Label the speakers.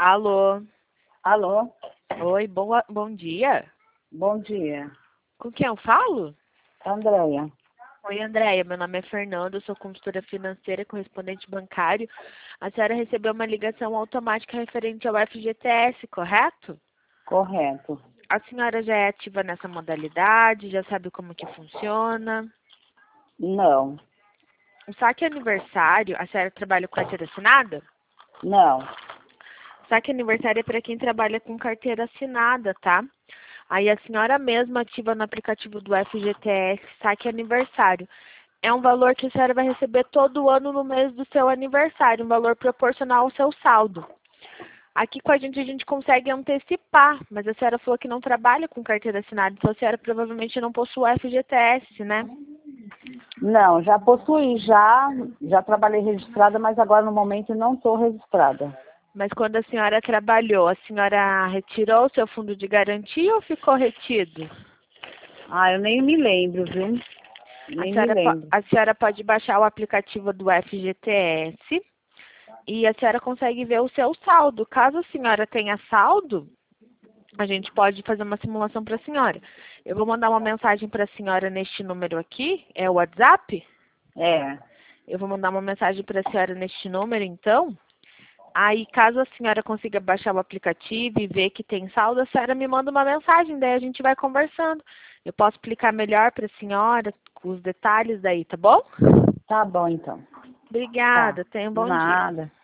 Speaker 1: Alô?
Speaker 2: Alô?
Speaker 1: Oi, bom dia.
Speaker 2: Bom dia.
Speaker 1: Com quem eu falo?
Speaker 2: Andréia.
Speaker 1: Oi, Andréia. Meu nome é Fernanda, eu sou consultora financeira e correspondente bancário. A senhora recebeu uma ligação automática referente ao FGTS, correto?
Speaker 2: Correto.
Speaker 1: A senhora já é ativa nessa modalidade, já sabe como que funciona?
Speaker 2: Não.
Speaker 1: O saque aniversário, a senhora trabalha com carteira assinada?
Speaker 2: Não.
Speaker 1: Saque aniversário é para quem trabalha com carteira assinada, tá? Aí a senhora mesma ativa no aplicativo do FGTS Saque Aniversário. É um valor que a senhora vai receber todo ano no mês do seu aniversário, um valor proporcional ao seu saldo. Aqui com a gente consegue antecipar, mas a senhora falou que não trabalha com carteira assinada, então a senhora provavelmente não possui o FGTS, né?
Speaker 2: Não, já possuí, já trabalhei registrada, mas agora no momento não estou registrada.
Speaker 1: Mas quando a senhora trabalhou, a senhora retirou o seu fundo de garantia ou ficou retido?
Speaker 2: Eu nem me lembro, viu? Nem me lembro.
Speaker 1: A senhora pode baixar o aplicativo do FGTS e a senhora consegue ver o seu saldo. Caso a senhora tenha saldo, a gente pode fazer uma simulação para a senhora. Eu vou mandar uma mensagem para a senhora neste número aqui, é o WhatsApp?
Speaker 2: É.
Speaker 1: Eu vou mandar uma mensagem para a senhora neste número, então. Aí, caso a senhora consiga baixar o aplicativo e ver que tem saldo, a senhora me manda uma mensagem, daí a gente vai conversando. Eu posso explicar melhor para a senhora, com os detalhes daí, tá bom?
Speaker 2: Tá bom, então.
Speaker 1: Obrigada,
Speaker 2: Tá.
Speaker 1: tenha um bom dia.
Speaker 2: Nada.